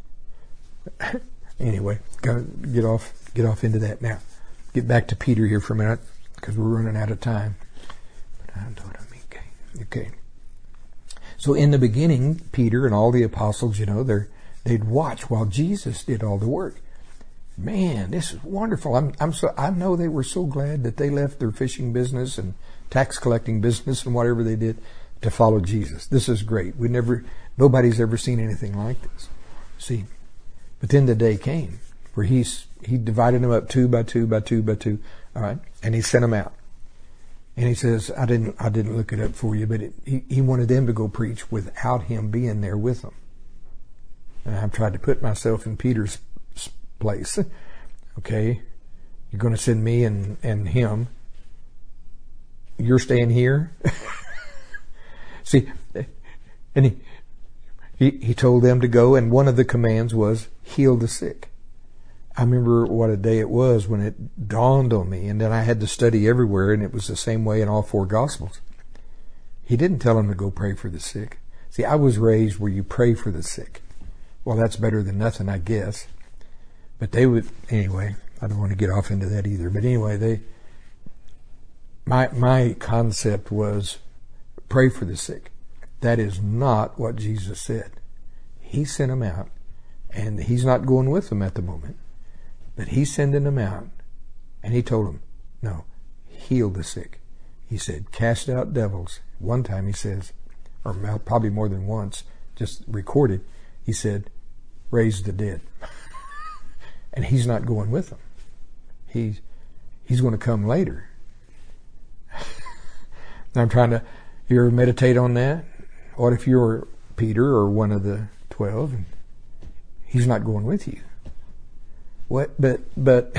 S1: Anyway, gotta get off get off into that now. Get back to Peter here for a minute because we're running out of time. But I don't know. Okay. Okay. So in the beginning, Peter and all the apostles, you know, they they'd watch while Jesus did all the work. Man, this is wonderful. I'm I'm so I know they were so glad that they left their fishing business and tax collecting business and whatever they did to follow Jesus. This is great. We never nobody's ever seen anything like this. See, but then the day came where he's he divided them up two by two by two by two. All right, and he sent them out. And he says, I didn't I didn't look it up for you, but it, he he wanted them to go preach without him being there with them. And I've tried to put myself in Peter's place. Okay, you're going to send me and and him. You're staying here. See, and he, he he told them to go, and one of the commands was heal the sick. I remember what a day it was when it dawned on me, and then I had to study everywhere, and it was the same way in all four Gospels. He didn't tell them to go pray for the sick. See, I was raised where you pray for the sick. Well, that's better than nothing, I guess. But they would, anyway, I don't want to get off into that either. But anyway, they, my, my concept was pray for the sick. That is not what Jesus said. He sent them out, and he's not going with them at the moment. But he's sending them out, and he told them, no, heal the sick. He said, cast out devils. One time he says, or probably more than once, just recorded, he said, raise the dead. And he's not going with them. He's, he's going to come later. And I'm trying to, you ever meditate on that? What if you're Peter or one of the twelve, and he's not going with you? What? But, but,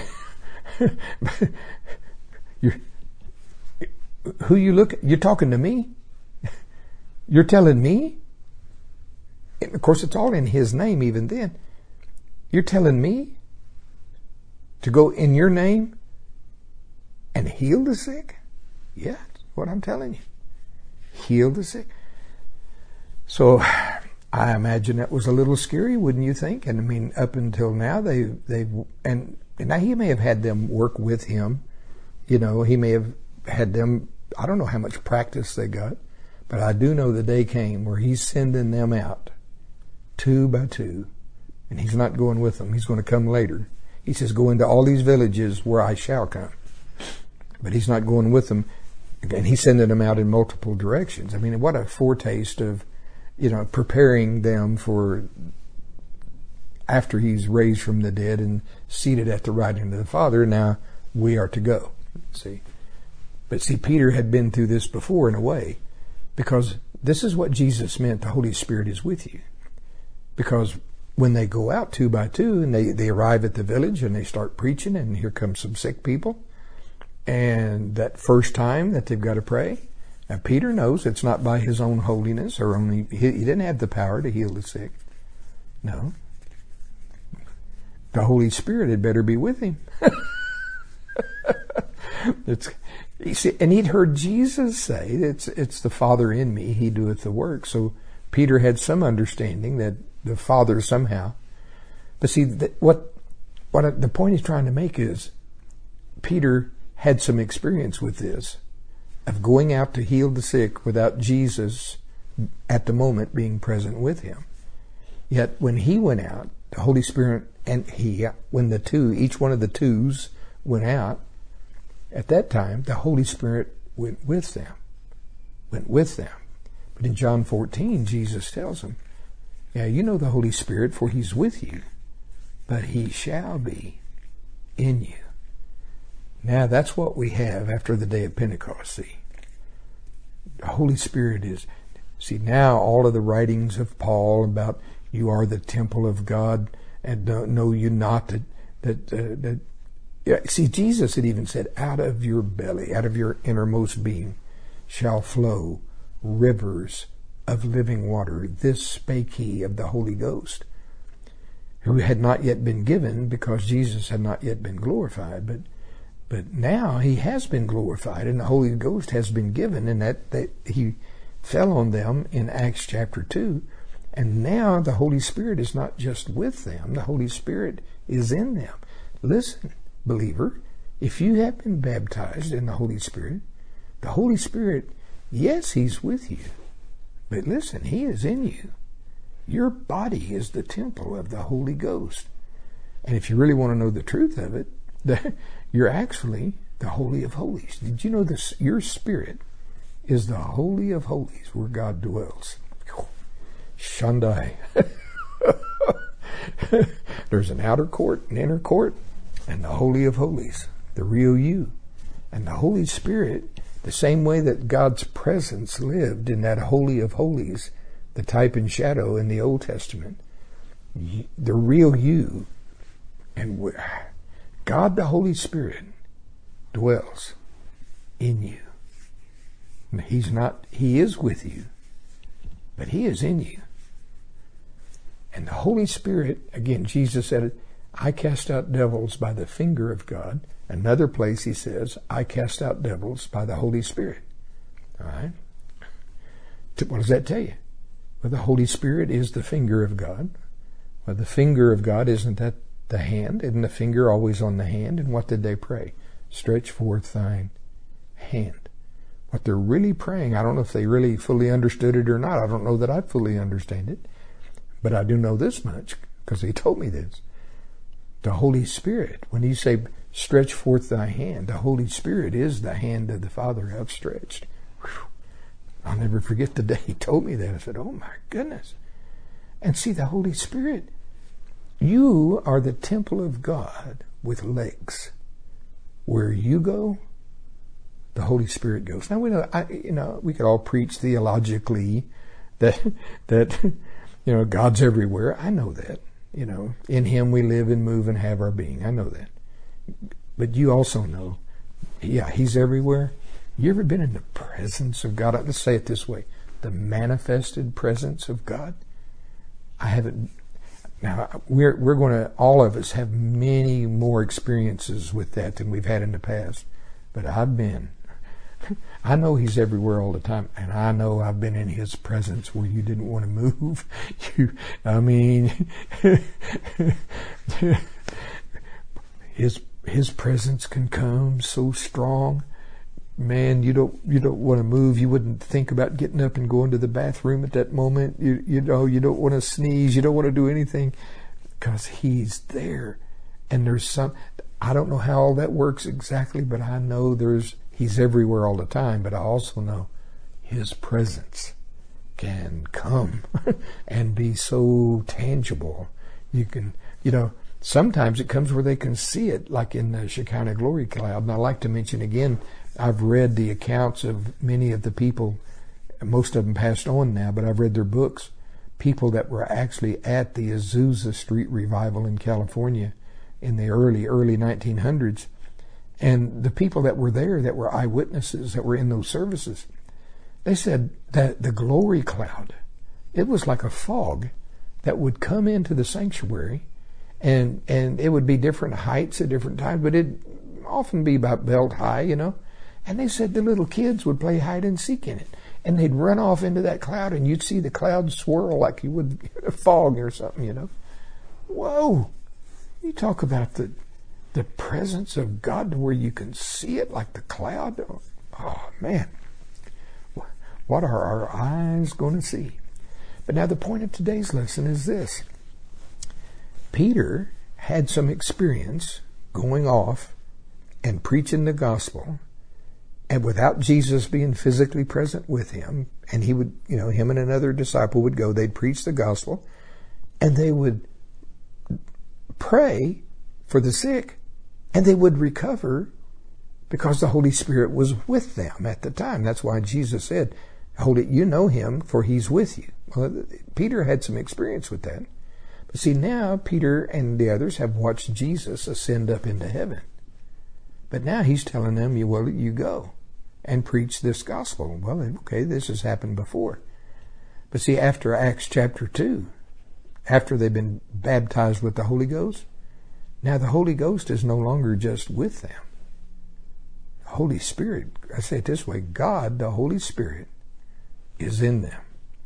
S1: you're, who you look at? You're talking to me? You're telling me? And of course, it's all in his name even then. You're telling me to go in your name and heal the sick? Yeah, that's what I'm telling you. Heal the sick. So, I imagine that was a little scary, wouldn't you think? And I mean, up until now, they, they, and, and now he may have had them work with him. You know, he may have had them, I don't know how much practice they got, but I do know the day came where he's sending them out two by two, and he's not going with them. He's going to come later. He says, go into all these villages where I shall come. But he's not going with them. And he's sending them out in multiple directions. I mean, what a foretaste of, you know, preparing them for after he's raised from the dead and seated at the right hand of the Father. Now we are to go. See, but see, Peter had been through this before in a way, because this is what Jesus meant. The Holy Spirit is with you, because when they go out two by two and they, they arrive at the village and they start preaching, and here come some sick people, and that first time that they've got to pray. Now, Peter knows it's not by his own holiness or only, he, he didn't have the power to heal the sick. No. The Holy Spirit had better be with him. it's, you see, and he'd heard Jesus say, it's, it's the Father in me, he doeth the work. So Peter had some understanding that the Father somehow, but see, that what, what I, the point he's trying to make is Peter had some experience with this, of going out to heal the sick without Jesus at the moment being present with him. Yet when he went out, the Holy Spirit and he, when the two, each one of the twos went out, at that time, the Holy Spirit went with them, went with them. But in John fourteen, Jesus tells them, yeah, you know the Holy Spirit, for he's with you, but he shall be in you. Now that's what we have after the day of Pentecost, see. The Holy Spirit is, see, now all of the writings of Paul about you are the temple of God, and know you not that, that, uh, that, yeah, see, Jesus had even said, out of your belly, out of your innermost being, shall flow rivers of living water. This spake he of the Holy Ghost, who had not yet been given because Jesus had not yet been glorified, but But now he has been glorified and the Holy Ghost has been given, and that, that he fell on them in Acts chapter two. And now the Holy Spirit is not just with them, the Holy Spirit is in them. Listen, believer, if you have been baptized in the Holy Spirit, the Holy Spirit, yes, he's with you. But listen, he is in you. Your body is the temple of the Holy Ghost. And if you really want to know the truth of it, the, you're actually the Holy of Holies. Did you know this? Your spirit is the Holy of Holies where God dwells. Shandai. There's an outer court, an inner court, and the Holy of Holies, the real you. And the Holy Spirit, the same way that God's presence lived in that Holy of Holies, the type and shadow in the Old Testament, the real you, and God the Holy Spirit dwells in you. He's not, he is with you, but he is in you. And the Holy Spirit, again, Jesus said, I cast out devils by the finger of God. Another place he says, I cast out devils by the Holy Spirit. All right? What does that tell you? Well, the Holy Spirit is the finger of God. Well, the finger of God, isn't that the hand? Isn't the finger always on the hand? And what did they pray? Stretch forth thine hand. What they're really praying, I don't know if they really fully understood it or not. I don't know that I fully understand it. But I do know this much, because he told me this. The Holy Spirit, when you say, stretch forth thy hand, the Holy Spirit is the hand of the Father outstretched. Whew. I'll never forget the day he told me that. I said, oh my goodness. And see, the Holy Spirit, you are the temple of God with legs. Where you go, the Holy Spirit goes. Now we know, I, you know, we could all preach theologically that that you know God's everywhere. I know that. You know, in Him we live and move and have our being. I know that. But you also know, yeah, He's everywhere. You ever been in the presence of God? Let's say it this way: the manifested presence of God. I haven't. Now, we're, we're going to, all of us have many more experiences with that than we've had in the past. But I've been, I know He's everywhere all the time. And I know I've been in His presence where you didn't want to move. You, I mean, His, His presence can come so strong. Man, you don't you don't want to move. You wouldn't think about getting up and going to the bathroom at that moment. You you know you don't want to sneeze. You don't want to do anything because He's there. And there's some. I don't know how all that works exactly, but I know there's He's everywhere all the time. But I also know His presence can come and be so tangible. You can you know. Sometimes it comes where they can see it, like in the Shekinah glory cloud. And I like to mention again, I've read the accounts of many of the people, most of them passed on now, but I've read their books, people that were actually at the Azusa Street revival in California in the early, early nineteen hundreds. And the people that were there, that were eyewitnesses, that were in those services, they said that the glory cloud, it was like a fog that would come into the sanctuary. And and it would be different heights at different times, but it'd often be about belt high, you know. And they said the little kids would play hide and seek in it. And they'd run off into that cloud, and you'd see the cloud swirl like you would a fog or something, you know. Whoa! You talk about the the presence of God where you can see it like the cloud. Oh, man. What are our eyes going to see? But now the point of today's lesson is this. Peter had some experience going off and preaching the gospel, and without Jesus being physically present with him, and he would, you know, him and another disciple would go, they'd preach the gospel, and they would pray for the sick, and they would recover because the Holy Spirit was with them at the time. That's why Jesus said, "Hold it, you know him, for he's with you." Well, Peter had some experience with that. But see, now Peter and the others have watched Jesus ascend up into heaven. But now he's telling them, well, you go and preach this gospel. Well, okay, this has happened before. But see, after Acts chapter two, after they've been baptized with the Holy Ghost, now the Holy Ghost is no longer just with them. The Holy Spirit, I say it this way, God, the Holy Spirit, is in them.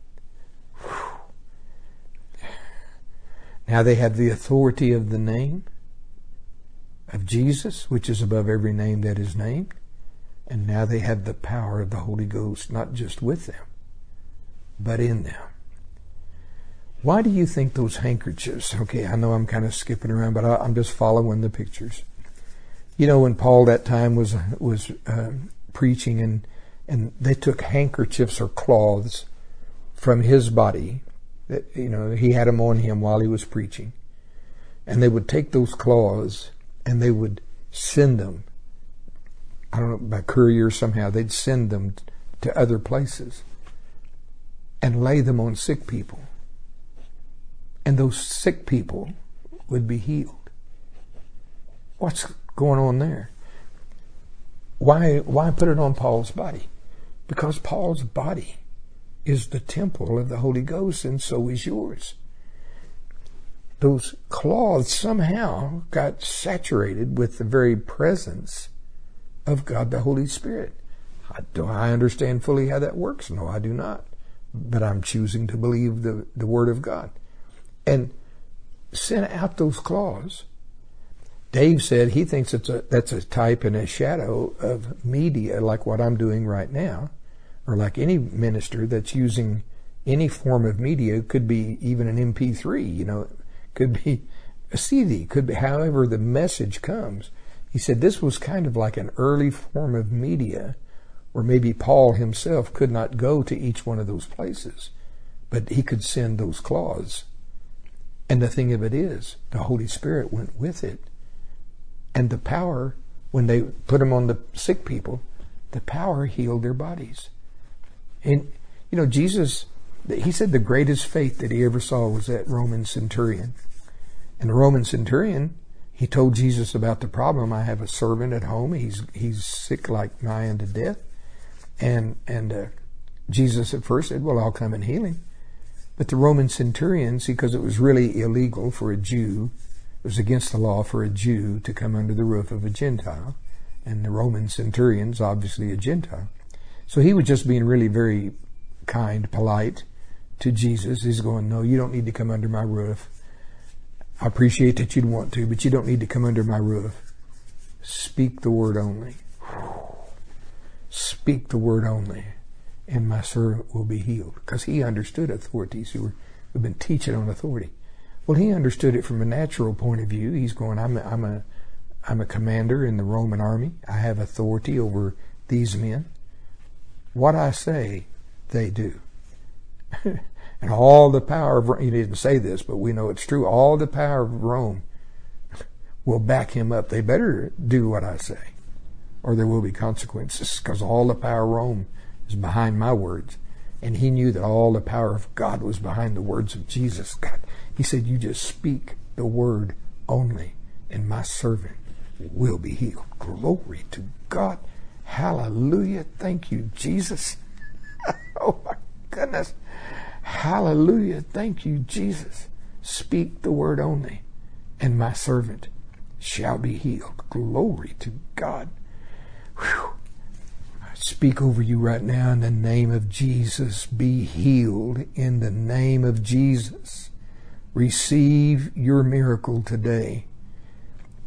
S1: Whew. Now they have the authority of the name of Jesus, which is above every name that is named. And now they have the power of the Holy Ghost, not just with them, but in them. Why do you think those handkerchiefs, okay, I know I'm kind of skipping around, but I, I'm just following the pictures. You know, when Paul that time was was uh, preaching, and and they took handkerchiefs or cloths from his body, that, you know, he had them on him while he was preaching, and they would take those cloths and they would send them, I don't know, by courier somehow, they'd send them to other places and lay them on sick people. And those sick people would be healed. What's going on there? Why, why put it on Paul's body? Because Paul's body is the temple of the Holy Ghost, and so is yours. Those cloths somehow got saturated with the very presence of God the Holy Spirit. I, do I understand fully how that works? No, I do not. But I'm choosing to believe the, the Word of God. And sent out those cloths. Dave said he thinks it's a that's a type and a shadow of media, like what I'm doing right now, or like any minister that's using any form of media. Could be even an M P three, you know, could be a C D, could be however the message comes. He said this was kind of like an early form of media, where maybe Paul himself could not go to each one of those places, but he could send those cloths. And the thing of it is, the Holy Spirit went with it. And the power, when they put them on the sick people, the power healed their bodies. And, you know, Jesus, he said the greatest faith that he ever saw was that Roman centurion. And the Roman centurion, he told Jesus about the problem. I have a servant at home. He's he's sick like nigh unto death. And, and uh, Jesus at first said, well, I'll come and heal him. But the Roman centurions, because it was really illegal for a Jew, it was against the law for a Jew to come under the roof of a Gentile. And the Roman centurion's obviously a Gentile. So he was just being really very kind, polite to Jesus. He's going, no, you don't need to come under my roof. I appreciate that you'd want to, but you don't need to come under my roof. Speak the word only. Speak the word only, and my servant will be healed. Because he understood authorities who were, who've been teaching on authority. Well, he understood it from a natural point of view. He's going, I'm a, I'm a, I'm a commander in the Roman army. I have authority over these men. What I say, they do. And all the power of, he didn't say this, but we know it's true. All the power of Rome will back him up. They better do what I say, or there will be consequences, because all the power of Rome is behind my words. And he knew that all the power of God was behind the words of Jesus. God, he said, you just speak the word only, and my servant will be healed. Glory to God. Hallelujah. Thank you, Jesus. Oh my goodness. Hallelujah. Thank you, Jesus. Speak the word only, and my servant shall be healed. Glory to God. Whew. I speak over you right now in the name of Jesus. Be healed in the name of Jesus. Receive your miracle today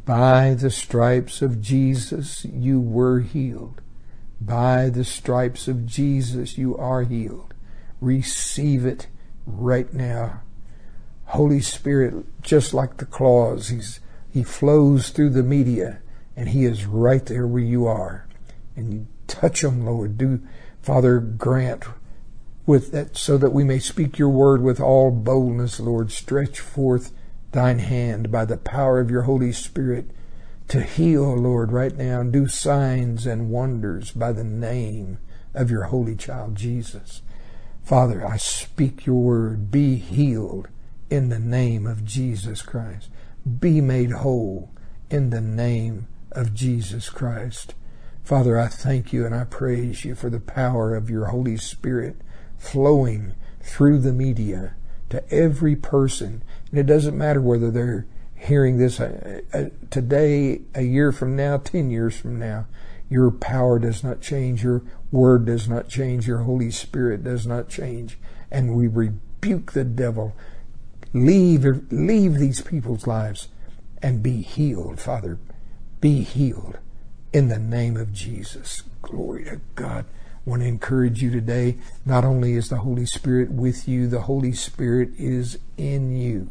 S1: By the stripes of Jesus, you were healed. By the stripes of Jesus, you are healed. Receive it right now. Holy Spirit, just like the claws, he's, he flows through the media, and he is right there where you are. And you touch him, Lord. Do, Father, grant with that so that we may speak your word with all boldness, Lord. Stretch forth thine hand by the power of your Holy Spirit to heal, Lord, right now, and do signs and wonders by the name of your holy child, Jesus. Father, I speak your word. Be healed in the name of Jesus Christ. Be made whole in the name of Jesus Christ. Father, I thank you and I praise you for the power of your Holy Spirit flowing through the media to every person. And it doesn't matter whether they're hearing this uh, uh, today, a year from now, ten years from now. Your power does not change. Your word does not change. Your Holy Spirit does not change. And we rebuke the devil. Leave, leave these people's lives and be healed, Father. Be healed in the name of Jesus. Glory to God. I want to encourage you today. Not only is the Holy Spirit with you, the Holy Spirit is in you.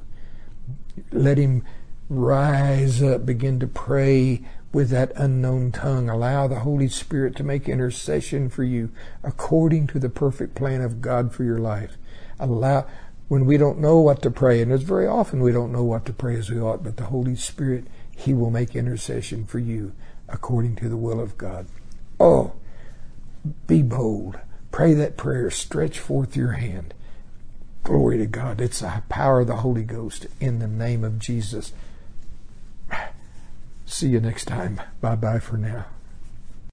S1: Let him rise up, begin to pray with that unknown tongue. Allow the Holy Spirit to make intercession for you according to the perfect plan of God for your life. Allow, when we don't know what to pray, and it's very often we don't know what to pray as we ought, but the Holy Spirit, he will make intercession for you according to the will of God. Oh, be bold. Pray that prayer. Stretch forth your hand. Glory to God. It's the power of the Holy Ghost in the name of Jesus. See you next time. Bye-bye for now.